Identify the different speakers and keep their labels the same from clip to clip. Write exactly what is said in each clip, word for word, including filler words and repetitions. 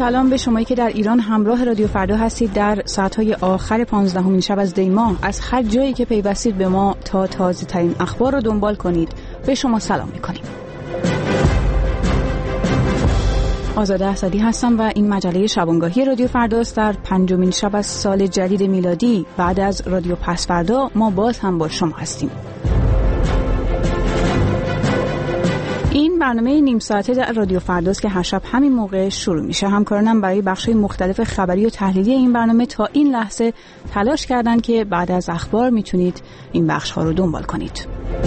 Speaker 1: سلام به شمایی که در ایران همراه رادیو فردا هستید. در ساعت‌های آخر پانزدهمین شب از دی ماه از هر جایی که پیوستید به ما تا تازه ترین اخبار رو دنبال کنید به شما سلام می‌کنیم. آزاده اسدی هستم و این مجله شبانگاهی رادیو فرداست. در پنجمین شب از سال جدید میلادی بعد از رادیو پس فردا ما باز هم با شما هستیم. این برنامه نیم ساعته در رادیو فرداست که هر شب همین موقع شروع میشه. همکارانم برای بخش‌های مختلف خبری و تحلیلی این برنامه تا این لحظه تلاش کردن که بعد از اخبار میتونید این بخش‌ها رو دنبال کنید.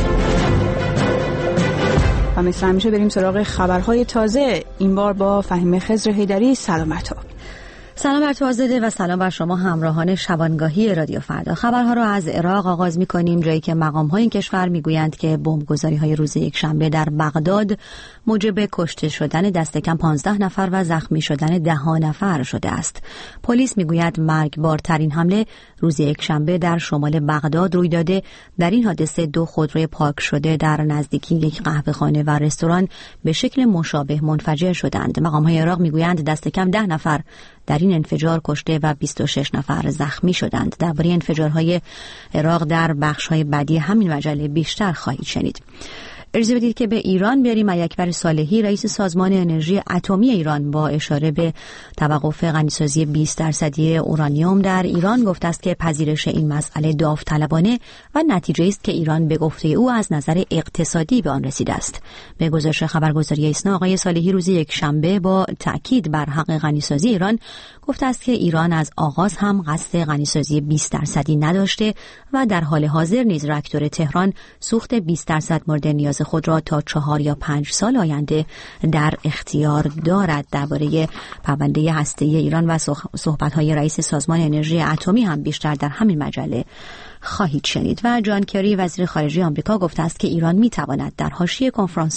Speaker 1: و مثل همیشه بریم سراغ خبرهای تازه، این بار با فهیمه خضر حیدری. سلامت.
Speaker 2: سلام بر تو آزاده و سلام بر شما همراهان شبانگاهی رادیو فردا. خبرها را از عراق آغاز می‌کنیم، جایی که مقام‌های این کشور می‌گویند که بمبگذاری‌های روز یکشنبه در بغداد موجب کشته شدن دست کم پانزده نفر و زخمی شدن ده ها نفر شده است. پلیس می‌گوید مرگبارترین حمله روز یکشنبه در شمال بغداد روی داده. در این حادثه دو خودروی پارک شده در نزدیکی یک قهوه‌خانه و رستوران به شکل مشابه منفجر شدند. مقام‌های عراق می‌گویند دست کم ده نفر در این انفجار کشته و بیست و شش نفر زخمی شدند. درباره انفجارهای عراق در بخش‌های بعدی همین مجله بیشتر خواهید شنید. اجازه بدید که به ایران بریم. اکبر صالحی رئیس سازمان انرژی اتمی ایران با اشاره به توقف غنیسازی بیست درصدی اورانیوم در ایران گفته است که پذیرش این مسئله داوطلبانه و نتیجه است که ایران به گفته او از نظر اقتصادی به آن رسیده است. به گزارش خبرگزاری ایسنا آقای صالحی روز یکشنبه با تأکید بر حق غنیسازی ایران گفته است که ایران از آغاز هم قصد غنیسازی بیست درصدی نداشته و در حال حاضر نیز راکتور تهران سوخت بیست درصد مورد نیاز خود را تا چهار یا پنج سال آینده در اختیار دارد. درباره پرونده هسته‌ای ایران و صحبت‌های رئیس سازمان انرژی اتمی هم بیشتر در همین مجله خواهید شنید. و جان کری وزیر خارجه آمریکا گفته است که ایران می‌تواند در حاشیه کنفرانس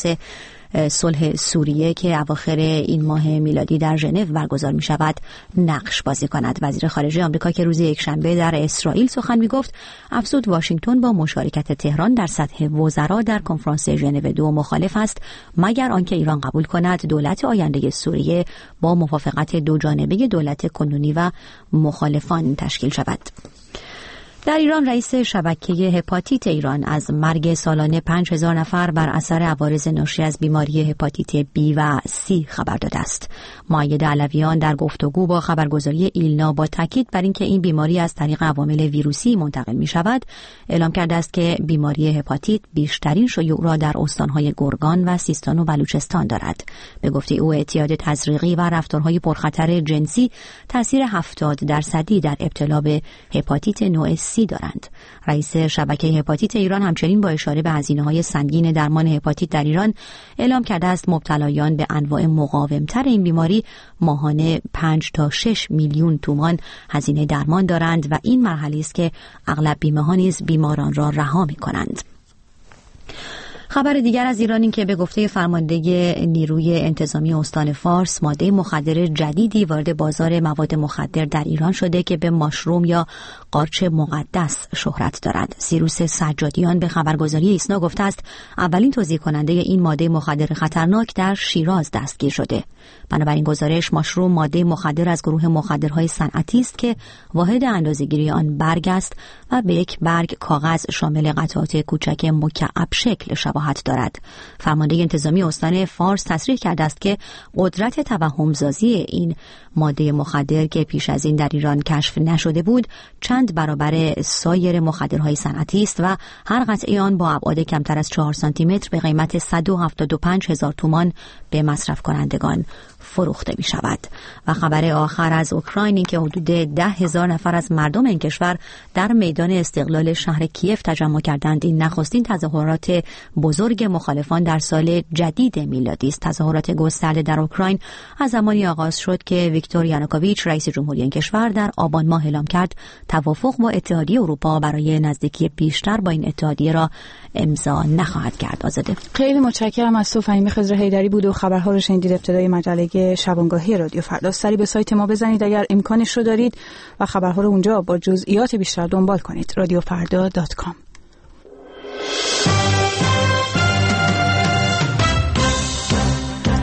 Speaker 2: صلح سوریه که اواخر این ماه میلادی در ژنو برگزار می شود نقش بازی کند. وزیر خارجه آمریکا که روز یکشنبه در اسرائیل سخن می گفت افزود واشنگتن با مشارکت تهران در سطح وزرا در کنفرانس ژنو دو مخالف است مگر آنکه ایران قبول کند دولت آینده سوریه با موافقت دو جانبه دولت کنونی و مخالفان تشکیل شود. در ایران رئیس شبکه هپاتیت ایران از مرگ سالانه پنج هزار نفر بر اثر عوارض ناشی از بیماری هپاتیت بی و سی خبر داده است. مؤید علویان در گفتگو با خبرگزاری ایلنا با تاکید بر اینکه این بیماری از طریق عوامل ویروسی منتقل می شود اعلام کرده است که بیماری هپاتیت بیشترین شیوع را در استانهای گرگان و سیستان و بلوچستان دارد. به گفته او اعتیاد تزریقی و رفتارهای پرخطر جنسی تاثیر هفتاد درصدی در ابتلا به هپاتیت نوع سی دارند. رئیس شبکه هپاتیت ایران همچنین با اشاره به هزینه‌های سنگین درمان هپاتیت در ایران اعلام کرده است مبتلایان به انواع مقاوم‌تر این بیماری ماهانه پنج تا شش میلیون تومان هزینه درمان دارند و این مرحله است که اغلب بیمه‌ها نیز بیماران را رها می‌کنند. خبر دیگر از ایران این که به گفته فرمانده نیروی انتظامی استان فارس ماده مخدر جدیدی وارد بازار مواد مخدر در ایران شده که به ماشروم یا قارچ مقدس شهرت دارد. سیروس سجادیان به خبرگزاری ایسنا گفته است اولین توزیع کننده این ماده مخدر خطرناک در شیراز دستگیر شده. بنابراین گزارش ماشروم ماده مخدر از گروه مخدرهای صنعتی است که واحد اندازه‌گیری آن برگ است و به یک برگ کاغذ شامل قطعات کوچک مکعب شکل شباهت دارد. فرمانده انتظامی استان فارس تصریح کرده است که قدرت توهم‌سازی این ماده مخدر که پیش از این در ایران کشف نشده بود چند برابر سایر مخدرهای صنعتی است و هر قطعه آن با ابعاد کمتر از چهار سانتی متر به قیمت صد و هفتاد و پنج هزار تومان به مصرف کنندگان فروخته می شود. و خبر آخر از اوکراین این که حدود ده هزار نفر از مردم این کشور در میدان استقلال شهر کیف تجمع کردند. این نخستین تظاهرات بزرگ مخالفان در سال جدید میلادی است. تظاهرات گسترده در اوکراین از زمانی آغاز شد که ویکتور یانوکوویچ رئیس جمهوری این کشور در آبان ماه اعلام کرد توافق با اتحادیه اروپا برای نزدیکی بیشتر با این اتحادیه را امضا نخواهد کرد. آزاده،
Speaker 1: خیلی متشکرم از تو. فهیمه خضر حیدری بود و خبرها رو شنیدید. ابتدای مجله شبانگاهی رادیو فردا. سری به سایت ما بزنید اگر امکانش رو دارید و خبرها رو اونجا با جزئیات بیشتر دنبال کنید. رادیو فردا دات کام.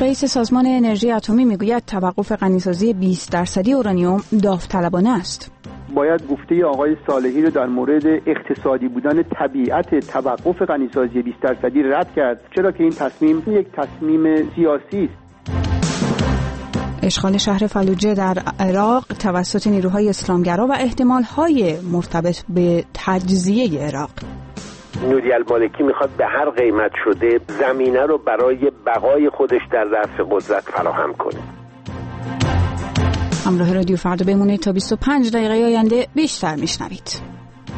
Speaker 1: رئیس سازمان انرژی اتمی میگوید توقف غنیسازی بیست درصدی اورانیوم داوطلبانه است.
Speaker 3: باید گفته آقای صالحی رو در مورد اقتصادی بودن طبیعت توقف غنیسازی بیست درصدی رد کرد، چرا که این تصمیم یک تصمیم سیاسی است.
Speaker 1: اشغال شهر فلوجه در عراق توسط نیروهای اسلامگرا و احتمال‌های مرتبط به تجزیه عراق.
Speaker 4: نوری المالکی میخواد به هر قیمت شده زمینه رو برای بقای خودش در رأس قدرت فراهم کنه.
Speaker 1: همراه رادیو فردا بمونید تا بیست و پنج دقیقه آینده بیشتر میشنوید.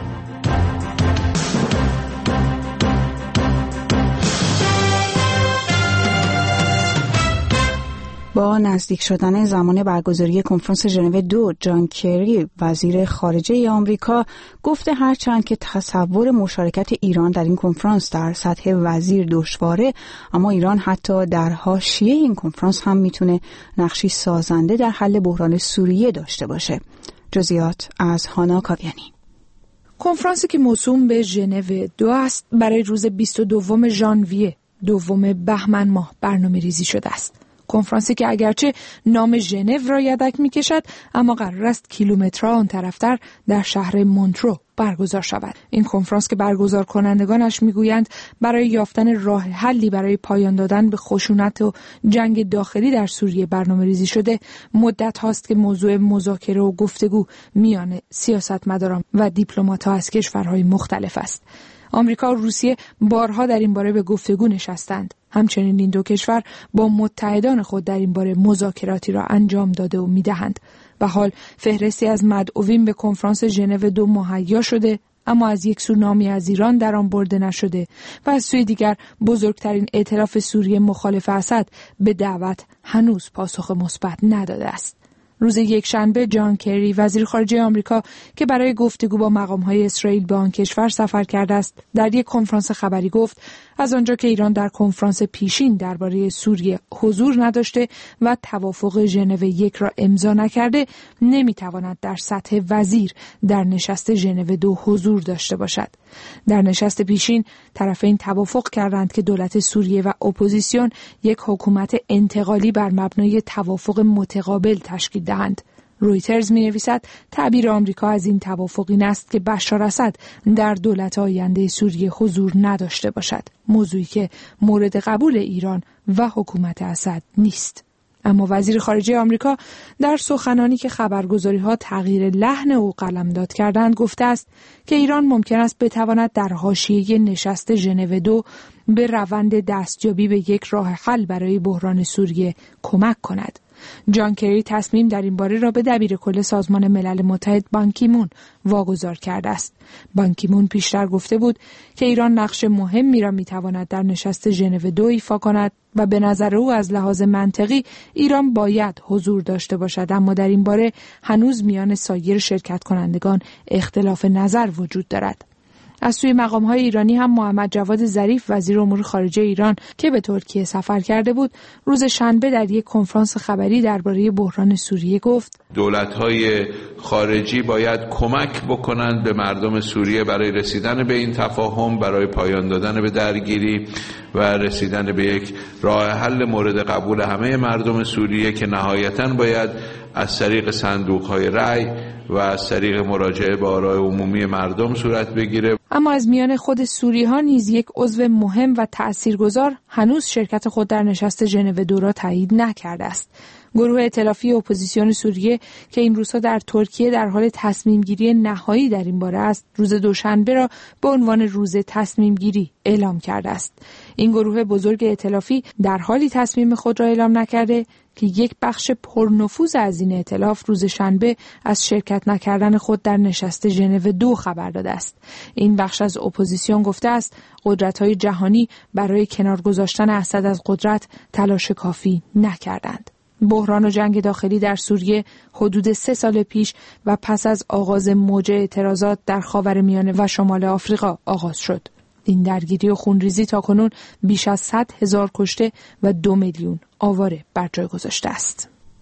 Speaker 1: با نزدیک شدن زمان برگزاری کنفرانس ژنو دو، جان کری وزیر خارجه آمریکا گفته هرچند که تصور مشارکت ایران در این کنفرانس در سطح وزیر دشواره، اما ایران حتی در حاشیه این کنفرانس هم میتونه نقشی سازنده در حل بحران سوریه داشته باشه. جزئیات از هانا کاویانی.
Speaker 5: کنفرانسی که موسوم به ژنو دو است برای روز بیست و دوم ژانویه، دوم بهمن ماه برنامه ریزی شده است. کنفرانسی که اگرچه نام ژنو را یدک می کشد، اما قرار است کیلومترها آن طرفتر در شهر مونترو برگزار شود. این کنفرانس که برگزار کنندگانش میگویند برای یافتن راه حلی برای پایان دادن به خشونت و جنگ داخلی در سوریه برنامه ریزی شده، مدت هاست که موضوع مذاکره و گفتگو میان سیاستمداران و دیپلمات‌ها از کشورهای مختلف است. آمریکا و روسیه بارها در این باره به گفتگو نشستند. همچنین این دو کشور با متحدان خود در این باره مذاکراتی را انجام داده و میدهند. و حال فهرستی از مدعوین به کنفرانس ژنو دو مهیا شده، اما از یک سو نامی از ایران در آن برده نشده و از سوی دیگر بزرگترین ائتلاف سوریه مخالف اسد به دعوت هنوز پاسخ مثبت نداده است. روز یکشنبه جان کری وزیر خارجه آمریکا که برای گفتگو با مقام‌های اسرائیل به آن کشور سفر کرده است، در یک کنفرانس خبری گفت از آنجا که ایران در کنفرانس پیشین درباره سوریه حضور نداشته و توافق ژنو یک را امضا نکرده، نمیتواند در سطح وزیر در نشست ژنو دو حضور داشته باشد. در نشست پیشین طرفین توافق کردند که دولت سوریه و اپوزیسیون یک حکومت انتقالی بر مبنای توافق متقابل تشکیل دهند. رویترز می نویسد تعبیر آمریکا از این توافق این است که بشار اسد در دولت آینده سوریه حضور نداشته باشد، موضوعی که مورد قبول ایران و حکومت اسد نیست. اما وزیر خارجه آمریکا در سخنانی که خبرگزاری‌ها تغییر لحن او قلمداد کردند گفته است که ایران ممکن است بتواند در حاشیه نشست ژنو دو به روند دستیابی به یک راه حل برای بحران سوریه کمک کند. جان کری تصمیم در این باره را به دبیر کل سازمان ملل متحد بان کی مون واگذار کرده است. بان کی مون پیشتر گفته بود که ایران نقش مهمی را میتواند در نشست ژنو دو ایفا کند و به نظر او از لحاظ منطقی ایران باید حضور داشته باشد، اما در این باره هنوز میان سایر شرکت کنندگان اختلاف نظر وجود دارد. از سوی مقام‌های ایرانی هم محمد جواد ظریف وزیر امور خارجه ایران که به ترکیه سفر کرده بود، روز شنبه در یک کنفرانس خبری درباره بحران سوریه گفت
Speaker 6: دولت‌های خارجی باید کمک بکنند به مردم سوریه برای رسیدن به این تفاهم، برای پایان دادن به درگیری و رسیدن به یک راه حل مورد قبول همه مردم سوریه که نهایتاً باید از طریق صندوق‌های رأی و از طریق مراجعه به آراء عمومی مردم صورت بگیره.
Speaker 5: اما از میان خود سوری‌ها نیز یک عضو مهم و تأثیرگذار هنوز شرکت خود در نشست ژنو دو را تایید نکرده است. گروه ائتلافی اپوزیسیون سوریه که این روزها در ترکیه در حال تصمیم گیری نهایی در این باره است، روز دوشنبه را به عنوان روز تصمیم گیری اعلام کرده است. این گروه بزرگ ائتلافی در حالی تصمیم خود را اعلام نکرده که یک بخش پرنفوذ از این ائتلاف روز شنبه از شرکت نکردن خود در نشست ژنو دو خبر داده است. این بخش از اپوزیسیون گفته است قدرت‌های جهانی برای کنار گذاشتن اسد از قدرت تلاش کافی نکردند. بحران و جنگ داخلی در سوریه حدود سه سال پیش و پس از آغاز موج اعتراضات در خاورمیانه و شمال آفریقا آغاز شد. این درگیری و خونریزی تاکنون بیش از صد هزار کشته و دو میلیون آواره بر جای گذاشته است.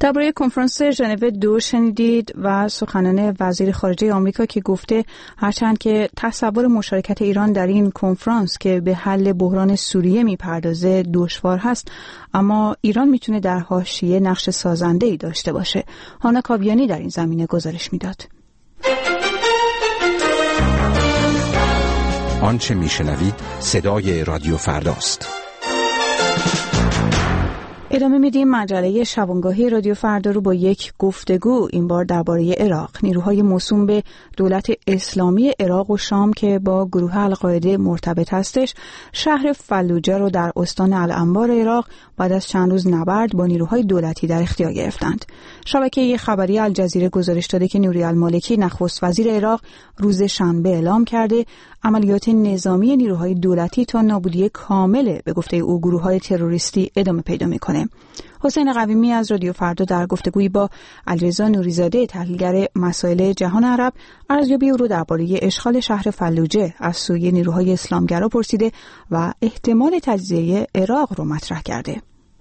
Speaker 1: درباره کنفرانس ژنو دو شنیدید و سخنان وزیر خارجه آمریکا که گفته هرچند که تصور مشارکت ایران در این کنفرانس که به حل بحران سوریه میپردازه دشوار هست، اما ایران میتونه در حاشیه نقش سازنده‌ای داشته باشه. هانا کاویانی در این زمینه گزارش میداد.
Speaker 7: آنچه میشنوید صدای رادیو فرداست.
Speaker 1: ادامه میدیم مجله شبانگاهی رادیو فردا رو با یک گفتگو، این بار درباره عراق. نیروهای موسوم به دولت اسلامی عراق و شام که با گروه القاعده مرتبط هستش، شهر فلوجه رو در استان الانبار عراق بعد از چند روز نبرد با نیروهای دولتی در اختیار گرفتند. شبکه خبری الجزیره گزارش داده که نوری المالکی نخست وزیر عراق روز شنبه اعلام کرده عملیات نظامی نیروهای دولتی تا نابودی کامل به گفته او گروه‌های تروریستی ادامه پیدا می‌کنه. حسین قویمی از رادیو فردا در گفتگویی با علیرضا نوریزاده تحلیلگر مسائل جهان عرب ارزیابی او رو درباره اشغال شهر فلوجه از سوی نیروهای اسلامگرا پرسیده و احتمال تجزیه عراق رو مطرح کرده.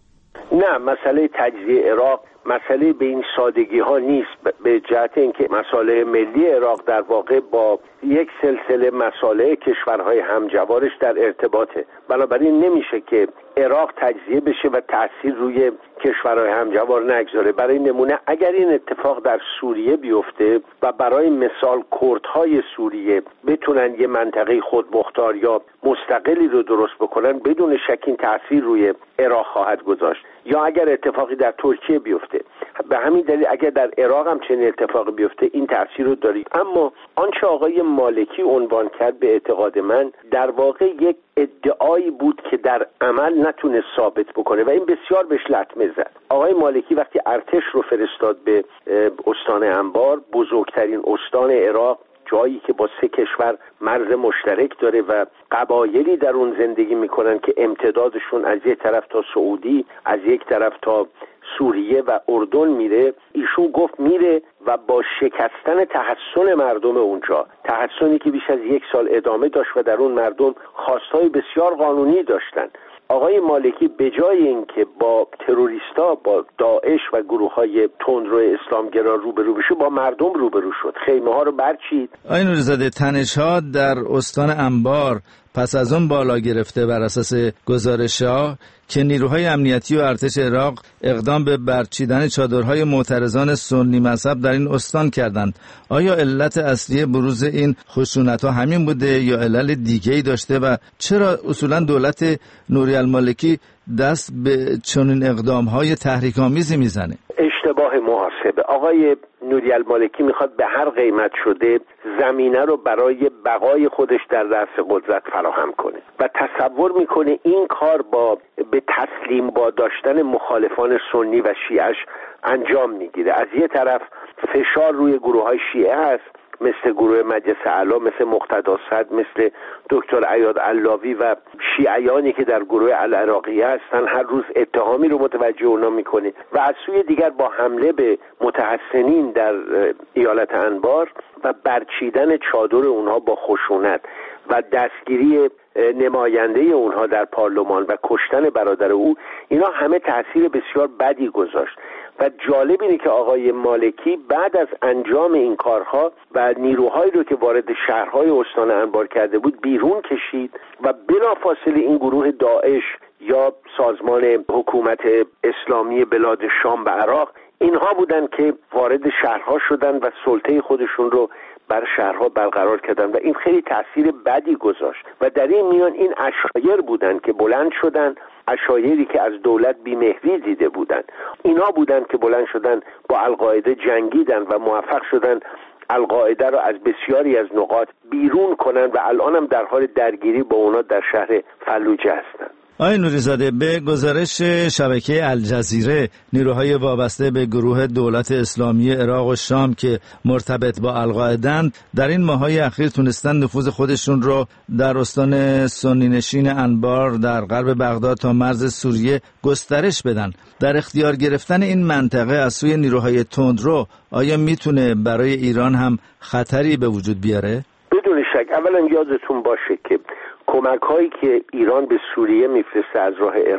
Speaker 4: نه، مسئله تجزیه عراق مسئله به این سادگی ها نیست، به جهت اینکه مسئله ملی عراق در واقع با یک سلسله مسئله کشورهای همجوارش در ارتباطه. بنابراین نمیشه که عراق تجزیه بشه و تأثیر روی کشورهای همجوار نگذاره. برای نمونه اگر این اتفاق در سوریه بیفته و برای مثال کردهای سوریه بتونن یه منطقه خودمختار یا مستقلی رو درست بکنن، بدون شک این تأثیر روی عراق خواهد گذاشت. یا اگر اتفاقی در ترکیه بیفته، به همین دلیل اگر در عراق هم چنین اتفاقی بیفته این تأثیر رو داره. اما آنچه آقای مالکی عنوان کرد به اعتقاد من در واقع یک ادعایی بود که در عمل نتونه ثابت بکنه و این بسیار بهش لطمه زد. آقای مالکی وقتی ارتش رو فرستاد به استان انبار، بزرگترین استان عراق، جایی که با سه کشور مرز مشترک داره و قبایلی در اون زندگی میکنن که امتدادشون از یک طرف تا سعودی، از یک طرف تا سوریه و اردن میره، ایشون گفت میره و با شکستن تحصن مردم اونجا، تحصنی که بیش از یک سال ادامه داشت و در اون مردم خواستهای بسیار قانونی داشتن، آقای مالکی به جای اینکه با تروریستا، با داعش و گروه‌های تندرو اسلامگرا روبرو بشه، با مردم روبرو شد، خیمه ها رو برچید.
Speaker 8: آقای نوریزاده، تنش‌ها در استان انبار پس از اون بالا گرفته بر اساس گزارش‌ها که نیروهای امنیتی و ارتش عراق اقدام به برچیدن چادرهای معترضان سنی مذهب در این استان کردند. آیا علت اصلی بروز این خشونت‌ها همین بوده یا علل دیگه‌ای داشته و چرا اصولا دولت نوری المالکی دست به چنین اقدام‌های تحریک‌آمیزی میزنه؟
Speaker 4: اشتباه محاسبه. آقای نوری المالکی میخواد به هر قیمت شده زمینه رو برای بقای خودش در رأس قدرت فراهم کنه و تصور میکنه این کار با به تسلیم با داشتن مخالفان سنی و شیعش انجام میگیره. از یه طرف فشار روی گروه های شیعه هست، مثل گروه مجلس اعلی، مثل مقتدا صدر، مثل دکتر عیاد علاوی و شیعیانی که در گروه العراقیه هستن، هر روز اتهامی رو متوجه اونا میکنه و از سوی دیگر با حمله به متحسنین در ایالت انبار و برچیدن چادر اونها با خشونت و دستگیری نماینده اونها در پارلمان و کشتن برادر او، اینا همه تاثیر بسیار بدی گذاشت. و جالب اینه که آقای مالکی بعد از انجام این کارها و نیروهایی رو که وارد شهرهای استان انبار کرده بود بیرون کشید و بلافاصله این گروه داعش یا سازمان حکومت اسلامی بلاد شام و عراق، اینها بودن که وارد شهرها شدن و سلطه خودشون رو بر شهرها برقرار کردن و این خیلی تاثیر بدی گذاشت. و در این میان این اشایر بودن که بلند شدن، اشایری که از دولت بیمهری دیده بودن، اینا بودن که بلند شدن با القاعده جنگیدن و موفق شدن القاعده رو از بسیاری از نقاط بیرون کنن و الان هم در حال درگیری با اونا در شهر فلوجه هستن.
Speaker 8: آقای نوریزاده، به گزارش شبکه الجزیره، نیروهای وابسته به گروه دولت اسلامی عراق و شام که مرتبط با القاعده‌اند در این ماه‌های اخیر تونستن نفوذ خودشون رو در استان سنی نشین انبار در غرب بغداد تا مرز سوریه گسترش بدن. در اختیار گرفتن این منطقه از سوی نیروهای تندرو آیا میتونه برای ایران هم خطری به وجود بیاره؟
Speaker 4: بدون شک. اولا یادتون باشه که کمک هایی که ایران به سوریه میفرسته از راه عراق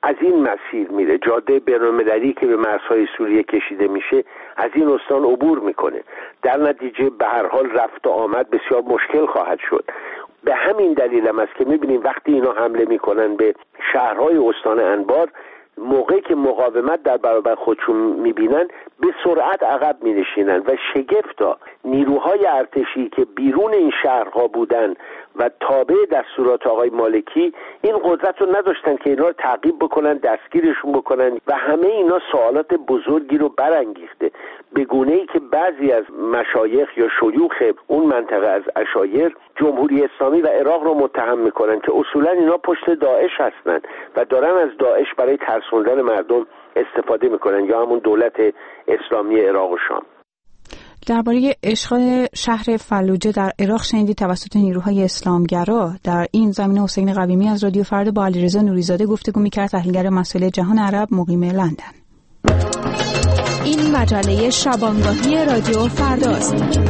Speaker 4: از این مسیر میره. جاده بین‌المللی که به مرزهای سوریه کشیده میشه از این استان عبور میکنه. در نتیجه به هر حال رفت و آمد بسیار مشکل خواهد شد. به همین دلیل هم است که میبینیم وقتی اینا حمله میکنن به شهرهای استان انبار، موقعی که مقاومت در برابر خودشون میبینن به سرعت عقب مینشینن و شگفتا نیروهای ارتشی که بیرون این شهرها بودن و تابع دستورات آقای مالکی این قدرت رو نداشتن که اینا رو تعقیب بکنن، دستگیرشون بکنن و همه اینا سوالات بزرگی رو برانگیخته، به گونه‌ای که بعضی از مشایخ یا شیوخ اون منطقه از عشایر جمهوری اسلامی و عراق رو متهم میکنن که اصولا اینا پشت داعش هستن و دارن از داعش برای ترسوندن مردم استفاده میکنن، یا همون دولت اسلامی عراق و شام.
Speaker 1: درباره اشغال شهر فلوجه در عراق شنیدید توسط نیروهای اسلامگرا. در این زمینه حسین قویمی از رادیو فردا با علیرضا نوریزاده گفتگو می‌کرد، تحلیلگر مسائل جهان عرب مقیم لندن.
Speaker 5: این مجله شبانگاهی رادیو فرداست.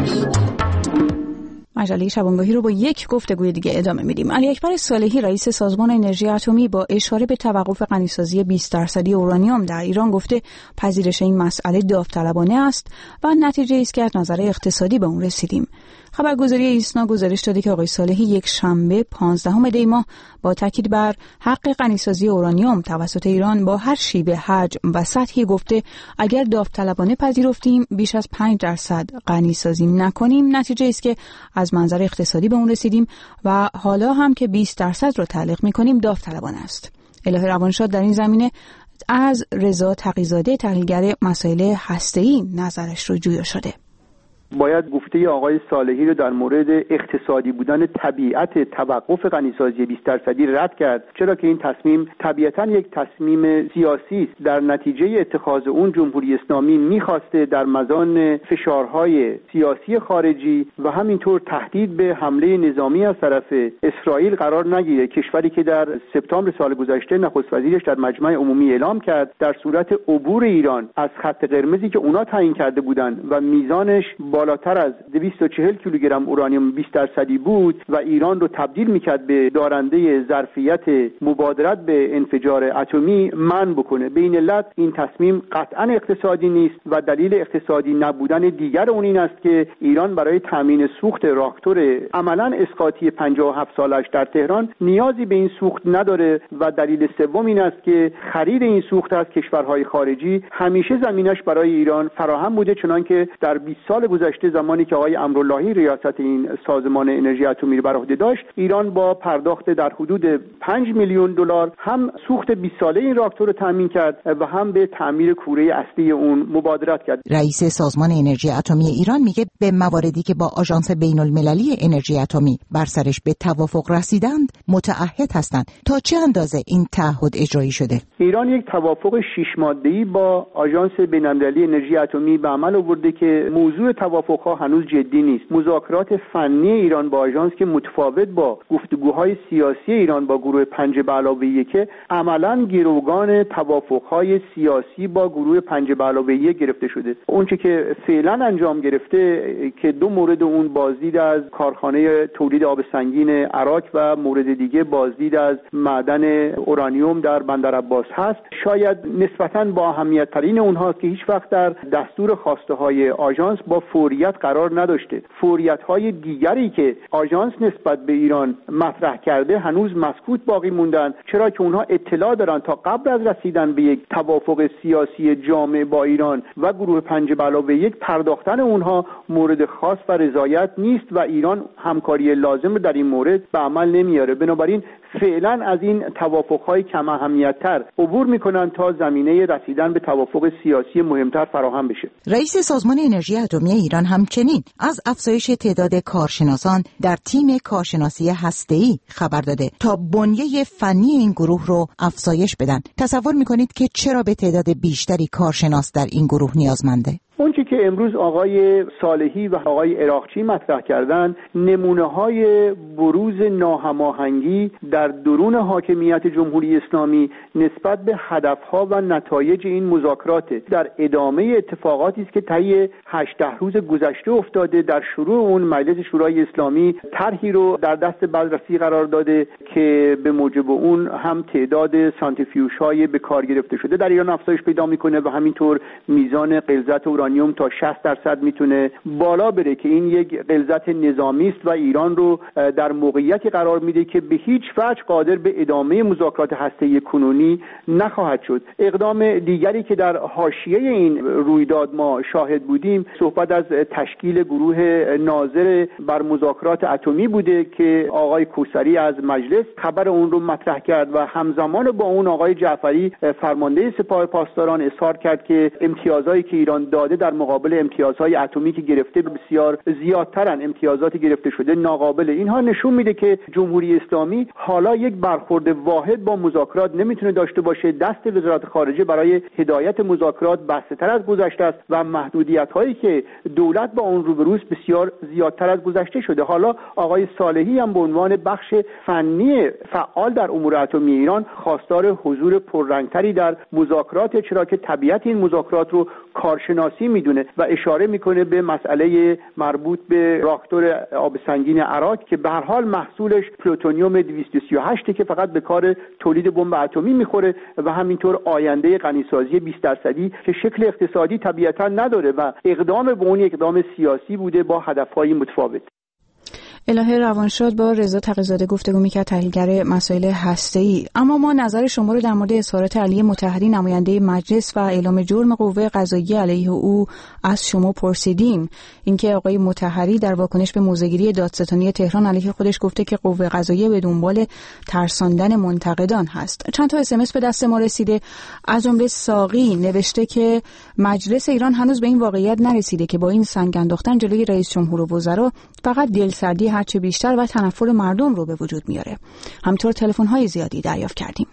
Speaker 1: مجله شبانگاهی رو با یک گفتگوی دیگه ادامه میدیم. علی اکبر صالحی رئیس سازمان انرژی اتمی با اشاره به توقف غنیسازی بیست درصدی اورانیوم در ایران گفته پذیرش این مسئله داوطلبانه است و نتیجه است که از نظر اقتصادی به اون رسیدیم. خبرگزاری ایسنا گزارش داده که آقای صالحی یک شنبه پانزدهم دی ماه با تاکید بر حق غنیسازی اورانیوم توسط ایران با هر شیوه، حجم و سطحی گفته اگر داوطلبانه پذیرفتیم بیش از پنج درصد غنیسازی نکنیم نتیجه است که از منظر اقتصادی به اون رسیدیم و حالا هم که بیست درصد رو تعلیق می‌کنیم داوطلبانه است. الهه روانشاد در این زمینه از رضا تقی‌زاده تحلیلگر مسائل هسته‌ای نظرش رو جویا شده.
Speaker 3: باید گفته آقای صالحی رو در مورد اقتصادی بودن طبیعت توقف غنیسازی بیست درصدی رد کرد، چرا که این تصمیم طبیعتاً یک تصمیم سیاسی است. در نتیجه اتخاذ اون جمهوری اسلامی می‌خواسته در مزان فشارهای سیاسی خارجی و همینطور تهدید به حمله نظامی از طرف اسرائیل قرار نگیره. کشوری که در سپتامبر سال گذشته نخست وزیرش در مجمع عمومی اعلام کرد در صورت عبور ایران از خط قرمزی که اونا تعیین کرده بودند و میزانش بالاتر از دویست و چهل کیلوگرم اورانیوم بیست درصدی بود و ایران رو تبدیل میکرد به دارنده ظرفیت مبادرت به انفجار اتمی منع بکنه. به این علت این تصمیم قطعا اقتصادی نیست و دلیل اقتصادی نبودن دیگر اون این است که ایران برای تامین سوخت راکتور عملا اسقاطی پنجاه و هفت سالش در تهران نیازی به این سوخت نداره و دلیل سوم این است که خرید این سوخت از کشورهای خارجی همیشه زمینش برای ایران فراهم بوده، چنانکه در بیست سال گذشته زمانی که آقای امراللهی ریاست این سازمان انرژی اتمی رو بر عهده داشت، ایران با پرداخت در حدود پنج میلیون دلار هم سوخت بیست ساله این راکتور رو تامین کرد و هم به تعمیر کوره اصلی اون مبادرت کرد.
Speaker 9: رئیس سازمان انرژی اتمی ایران میگه به مواردی که با آژانس بین‌المللی انرژی اتمی بر سرش به توافق رسیدند متعهد هستند. تا چه اندازه این تعهد اجرایی شده؟ ایران
Speaker 3: یک توافق شش ماده‌ای با آژانس بین‌المللی انرژی اتمی به عمل آورده که موضوع توافق‌ها هنوز جدی نیست. مذاکرات فنی ایران با آژانس که متفاوت با گفتگوهای سیاسی ایران با گروه پنج به علاوه یک عملاً گروگان توافق‌های سیاسی با گروه پنج به علاوه یک گرفته شده. اونچه که فعلا انجام گرفته که دو مورد اون بازدید از کارخانه تولید آب سنگین عراق و مورد دیگه بازدید از معدن اورانیوم در بندر عباس هست، شاید نسبتاً با اهمیت ترین اونهاست که هیچ وقت در دستور خواسته های آژانس با فوریت قرار نداشته. فوریت‌های دیگری که آژانس نسبت به ایران مطرح کرده هنوز مسکوت باقی موندن، چرا که اونها اطلاع دارن تا قبل از رسیدن به یک توافق سیاسی جامع با ایران و گروه پنج به علاوه یک پرداختن اونها مورد خاص و رضایت نیست و ایران همکاری لازم رو در این مورد به عمل نمیاره. بنابراین فعلا از این توافق‌های کم اهمیت‌تر عبور می‌کنن تا زمینه رسیدن به توافق سیاسی مهمتر فراهم بشه.
Speaker 9: رئیس سازمان انرژی اتمی ایران همچنین از افزایش تعداد کارشناسان در تیم کارشناسی هسته‌ای خبر داده تا بنیه فنی این گروه رو افزایش بدن. تصور می‌کنید که چرا به تعداد بیشتری کارشناس در این گروه نیازمنده؟
Speaker 3: اون چیزی که امروز آقای صالحی و آقای عراقچی مطرح کردن نمونه‌های بروز ناهماهنگی در درون حاکمیت جمهوری اسلامی نسبت به هدفها و نتایج این مذاکرات در ادامه اتفاقاتی است که طی هشده روز گذشته افتاده. در شروع اون مجلس شورای اسلامی طرحی رو در دست بررسی قرار داده که به موجب اون هم تعداد سانتریفیوژهای به کار گرفته شده در ایران افزایش پیدا میکنه و همینطور میزان غلظت اورانیوم تا شصت درصد میتونه بالا بره که این یک غلظت نظامی است و ایران رو در موقعیتی قرار میده که به هیچ وجه قادر به ادامه مذاکرات هسته‌ای کنونی نخواهد شد. اقدام دیگری که در حاشیه این رویداد ما شاهد بودیم صحبت از تشکیل گروه ناظر بر مذاکرات اتمی بوده که آقای کوثری از مجلس خبر اون رو مطرح کرد و همزمان با اون آقای جعفری فرمانده سپاه پاسداران اظهار کرد که امتیازهایی که ایران داده در مقابل امتیازهای اتمی که گرفته بسیار زیادترن، امتیازاتی گرفته شده ناقابله. اینها نشون میده که جمهوری اسلامی حالا یک برخورد واحد با مذاکرات نمیتونه داشته باشه. دست وزارت خارجه برای هدایت مذاکرات بسته‌تر از گذشته است و محدودیت‌هایی که دولت با اون روبروست بسیار زیادتر از گذشته شده. حالا آقای صالحی هم به عنوان بخش فنی فعال در امور اتمی ایران خواستار حضور پررنگتری در مذاکرات، چرا که طبیعت این مذاکرات رو کارشناسی میدونه و اشاره میکنه به مسئله مربوط به راکتور آب سنگین عراق که به هر حال محصولش پلوتونیوم دویست و سی و هشت که فقط به کار تولید بمب اتمی میخوره و همینطور آینده غنیسازی بیست درصدی که شکل اقتصادی طبیعتا نداره و اقدام به اون اقدام سیاسی بوده با هدفهای متفاوت.
Speaker 1: الهه روانشاد با رضا تقی‌زاده گفتگو می‌کرد، تحلیلگر مسائل هسته‌ای. اما ما نظر شما رو در مورد اظهارات علی مطهری نماینده مجلس و اعلام جرم قوه قضاییه علیه او از شما پرسیدیم. اینکه آقای مطهری در واکنش به موضع‌گیری دادستانی تهران علیه خودش گفته که قوه قضاییه به دنبال ترساندن منتقدان هست. چند تا اس ام اس به دست ما رسیده، از جمله ساقی نوشته که مجلس ایران هنوز به این واقعیت نرسیده که با این سنگ انداختن جلوی رئیس جمهور و وزرا فقط دلسردی هرچه بیشتر و تنفر مردم رو به وجود میاره. همینطور تلفن‌های زیادی دریافت کردیم.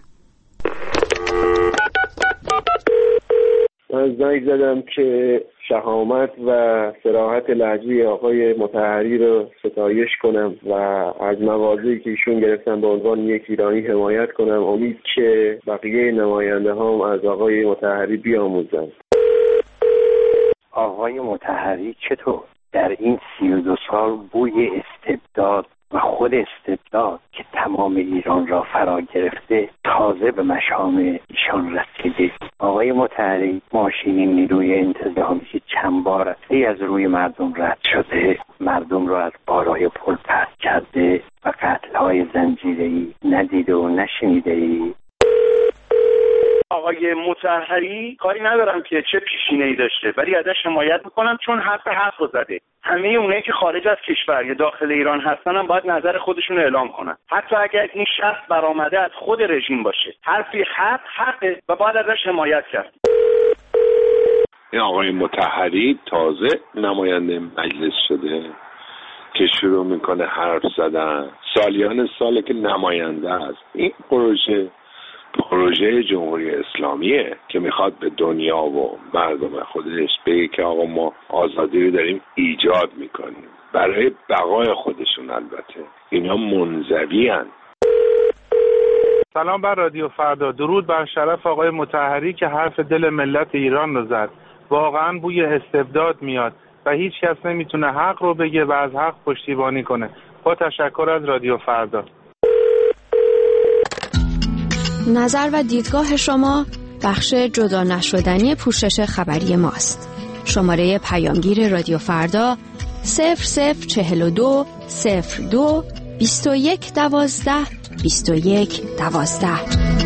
Speaker 10: من زنگ زدم که شهامت و صراحت لهجه آقای مطهری رو ستایش کنم و از مواضعی که ایشون گرفتن به عنوان یک ایرانی حمایت کنم. امید که بقیه نماینده هم از آقای مطهری بیاموزن.
Speaker 11: آقای مطهری چطور در این سی و دو سال بوی استبداد و خود استبداد که تمام ایران را فرا گرفته تازه به مشام ایشان رسیده؟ آقای مطهری ماشین نیروی انتظامی که چند بار از روی مردم رد شده، مردم را از بالای پل پرت کرده و قتل‌های زنجیره‌ای ندیده و نشنیده‌ای.
Speaker 12: آقای مطهری کاری ندارم که چه پیشینه‌ای داشته، ولی ازش حمایت میکنم چون حرف حق رو زده. همه اونایی که خارج از کشور یا داخل ایران هستن هم باید نظر خودشون اعلام کنن، حتی اگر این شخص برآمده از خود رژیم باشه. حرفی حق حقه و باید ازش حمایت کرد.
Speaker 6: این آقای مطهری تازه نماینده مجلس شده که شروع میکنه حرف زدن. سالیان ساله که نماینده است. این پروژه پروژه جمهوری اسلامیه که میخواد به دنیا و مردم خودش بگه که آقا ما آزادی رو داریم ایجاد میکنیم برای بقای خودشون. البته اینا منزوی هن.
Speaker 13: سلام بر رادیو فردا. درود بر شرف آقای مطهری که حرف دل ملت ایران رو زد. واقعا بوی استبداد میاد و هیچ کس نمیتونه حق رو بگه و از حق پشتیبانی کنه. با تشکر از رادیو فردا.
Speaker 14: نظر و دیدگاه شما بخش جدا نشدنی پوشش خبری ماست. شماره پیامگیر رادیو فردا صفر صفر چهل و دو صفر دو بیست و یک دوازده بیست و یک دوازده.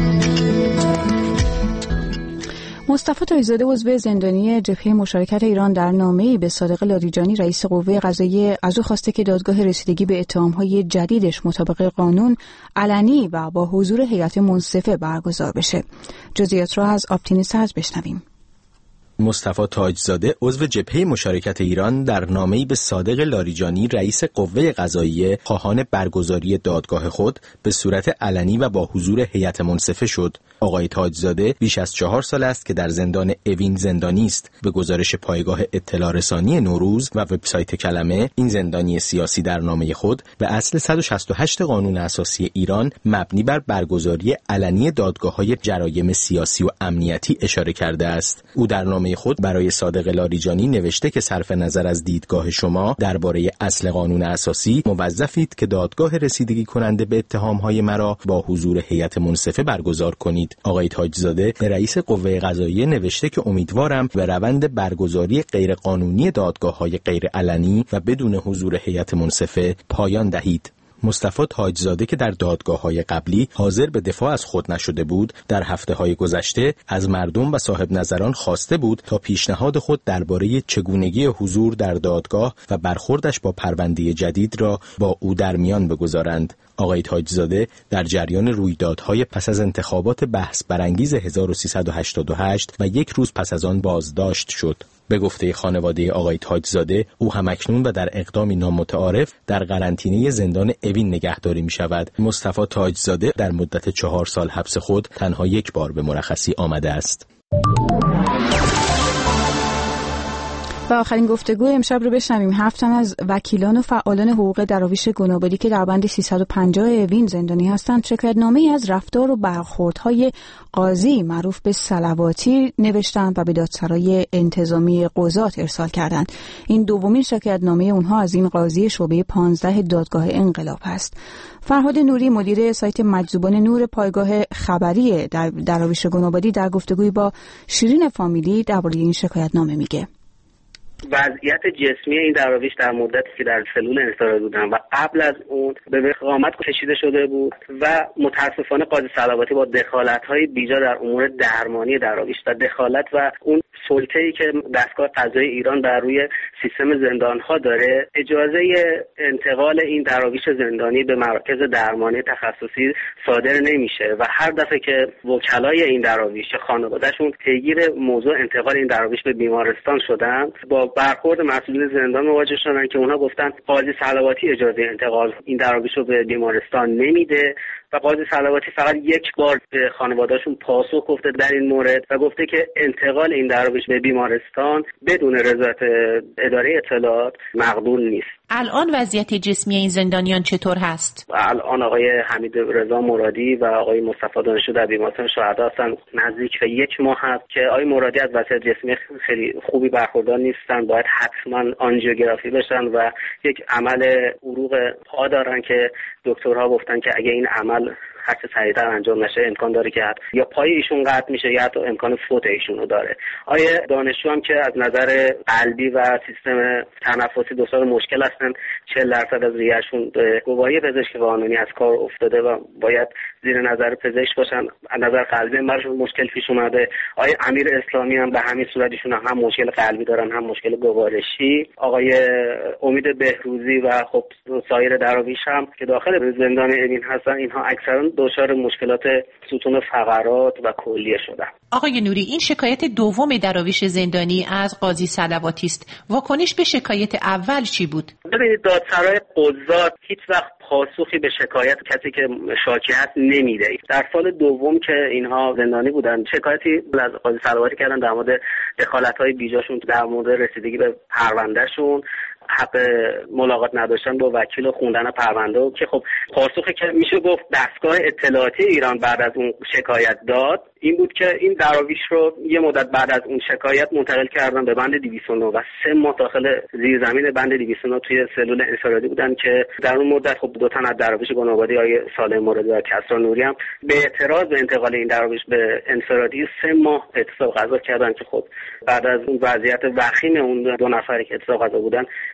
Speaker 1: مصطفی طاهی‌زاده عضو زندانی جبهه مشارکت ایران در نامه‌ای به صادق لاریجانی رئیس قوه قضاییه از او خواسته که دادگاه رسیدگی به اتهام‌های جدیدش مطابق قانون علنی و با حضور هیئت منصفه برگزار بشه. جزئیات را از آپتینیس از بشنویم.
Speaker 15: مصطفی تاجزاده عضو جبهه مشارکت ایران در نامه‌ای به صادق لاریجانی رئیس قوه قضاییه خواهان برگزاری دادگاه خود به صورت علنی و با حضور هیئت منصفه شد. آقای تاجزاده بیش از چهار سال است که در زندان اوین زندانی است. به گزارش پایگاه اطلاع رسانی نوروز و وبسایت کلمه، این زندانی سیاسی در نامه خود به اصل صد و شصت و هشت قانون اساسی ایران مبنی بر برگزاری علنی دادگاه‌های جرایم سیاسی و امنیتی اشاره کرده است. او در نامه خود برای صادق لاریجانی نوشته که صرف نظر از دیدگاه شما درباره اصل قانون اساسی، موظفید که دادگاه رسیدگی کننده به اتهام‌های مرا با حضور هیئت منصفه برگزار کنید. آقای تاجزاده به رئیس قوه قضاییه نوشته که امیدوارم به روند برگزاری غیرقانونی دادگاه‌های غیر علنی و بدون حضور هیئت منصفه پایان دهید. مصطفی تاجزاده که در دادگاه‌های قبلی حاضر به دفاع از خود نشده بود، در هفته‌های گذشته از مردم و صاحب نظران خواسته بود تا پیشنهاد خود درباره چگونگی حضور در دادگاه و برخوردش با پرونده جدید را با او در میان بگذارند. آقای تاجزاده در جریان رویدادهای پس از انتخابات بحث برانگیز هزار و سیصد و هشتاد و هشت و یک روز پس از آن بازداشت شد. به گفته خانواده آقای تاجزاده، او همکنون و در اقدامی نامتعارف در قرنطینه زندان اوین نگهداری می شود. مصطفی تاجزاده در مدت چهار سال حبس خود تنها یک بار به مرخصی آمده است.
Speaker 1: و آخرین گفتگو امشب رو بشنویم. هفت تن از وکیلان و فعالان حقوق دراویش گنابادی که در بند سیصد و پنجاه اوین زندانی هستند، شکایتنامه‌ای از رفتار و برخوردهای قاضی معروف به صلواتی نوشتند و به دادسرای انتظامی قضات ارسال کردند. این دومین شکایتنامه اونها از این قاضی شعبه پانزده دادگاه انقلاب است. فرهاد نوری، مدیر سایت مجذوبان نور پایگاه خبری در دراویش گنابادی، در گفتگویی با شیرین فامیلی درباره این شکایتنامه میگه.
Speaker 16: وضعیت جسمی این دراویش در مدتی که در سلول انفرادی بودن و قبل از اون به وخامت کشیده شده بود و متاسفانه قاضی صلواتی با دخالت‌های بیجا در امور درمانی دراویش و دخالت و اون سلطه‌ای که دستگاه قضایی ایران بر روی سیستم زندان‌ها داره، اجازه انتقال این دراویش زندانی به مراکز درمانی تخصصی صادر نمیشه و هر دفعه که وکلای این دراویش خانواده‌شون پیگیر موضوع انتقال این دراویش به بیمارستان شدن، با برخورد مسئولین زندان مواجه شدن که اونها گفتن قاضی صلواتی اجازه انتقال این دراویش رو به بیمارستان نمیده و قاضی صلواتی فقط یک بار به خانواده‌شون پاسخ گفته در این مورد و گفته که انتقال این دراویش به بیمارستان بدون رضایت اداره اطلاعات مقبول نیست.
Speaker 17: الان وضعیت جسمی این زندانیان چطور هست؟
Speaker 16: الان آقای حمید رضا مرادی و آقای مصطفی دانشجو در بیمارستان شهدا هستن. نزدیک به یک ماه هست که آقای مرادی از وضعیت جسمی خیلی خوبی برخوردار نیستن، باید حتما آنژیوگرافی بشن و یک عمل عروق پا دارن که دکترها گفتن که اگه این عمل هر چه سریعتر انجام نشه امکان داره که یا پای ایشون قطع میشه یا حتی امکان فوت ایشون رو داره. آیه دانشجو هم که از نظر قلبی و سیستم تنفسی دچار مشکل هستن، چهل درصد از ریه‌شون به گواهی پزشک قانونی از کار افتاده و باید زیر نظر پزشک باشن. از نظر قلبی براشون مشکل پیش اومده. آیه امیر اسلامی هم به همین صورت، ایشون هم مشکل قلبی دارن هم مشکل گوارشی. آقای امید بهروزی و خب سایر دراویش هم که داخل زندان اوین هستن، اینها اکثرا دچار مشکلات ستون فقرات و کلیه شدن.
Speaker 17: آقای نوری، این شکایت دوم دراویش زندانی از قاضی صلواتی است. واکنش به شکایت اول چی بود؟
Speaker 16: ببینید، دادسرای قضات هیچ وقت پاسخی به شکایت کسی که شاکی هست نمیده. در سال دوم که اینها زندانی بودن، شکایتی از قاضی صلواتی کردن در مورد دخالت‌های بیجاشون در مورد رسیدگی به پروندهشون، حق ملاقات نداشتن با وکیل و خوندن پرونده و که خب پاسخی که میشه گفت دستگاه اطلاعاتی ایران بعد از اون شکایت داد این بود که این دراویش رو یه مدت بعد از اون شکایت منتقل کردن به بند دویست و نه و سه ماه داخل زیرزمین بند دویست و نه توی سلول انفرادی بودن که در اون مدت خب دو تن از دراویش گنابادی های سالح مرادی و کسری نوری هم به اعتراض به انتقال این دراویش به انفرادی سه ماه اعتصاب غذا کردن که خب بعد از اون وضعیت وخیم اون دو نفری که اعتصاب غذا بودن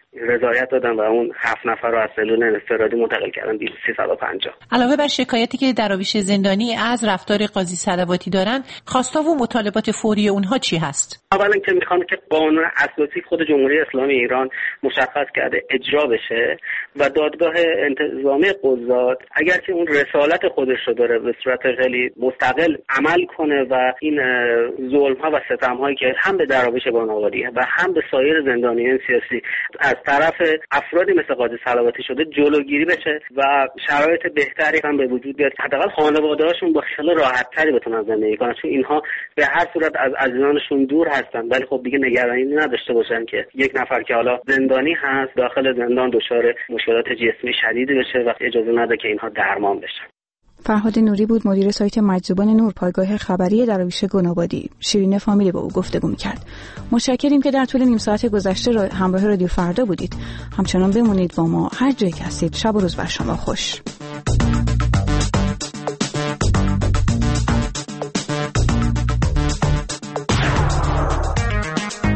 Speaker 16: رضایت دادن و اون هفت نفر رو از سلول انفرادی منتقل کردن بیل سیصد و پنجاه.
Speaker 17: علاوه بر شکایتی که دراویش زندانی از رفتار قاضی صلواتی دارن، خواستا و مطالبات فوری اونها چی هست؟
Speaker 16: اولا که میخوان که قانون اساسی خود جمهوری اسلامی ایران مشخص کرده اجرا بشه و دادگاه انتظامی قضات اگر که اون رسالت خودش رو داره به صورت خیلی مستقل عمل کنه و این ظلم ها و ستم هایی که هم به دراویش بانواری و هم به سایر زندانیان سیاسی از طرف افرادی مثل قاضی صلواتی شده جلوگیری بشه و شرایط بهتری هم به وجود بیاد، حداقل خانواده‌هاشون با خیال راحت‌تری بتونن زندگی کنن، چون اینها به هر صورت از عزیزانشون دور هستن، ولی خب دیگه نگرانی نداشته باشن که یک نفر که حالا زندانی هست داخل زندان دچار مشکلات جسمی شدیدی بشه و اجازه نده که اینها درمان بشن.
Speaker 1: فرهاد نوری بود، مدیر سایت مجذوبان نور، پایگاه خبری دراویش گنابادی. شیرین فامیلی با او گفتگو می‌کرد. متشکریم که در طول نیم ساعت گذشته را همراه رادیو فردا بودید. همچنان بمونید با ما هر جایی که هستید. شب و روز بر شما خوش.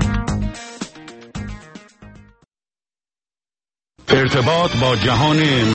Speaker 18: ارتباط با جهان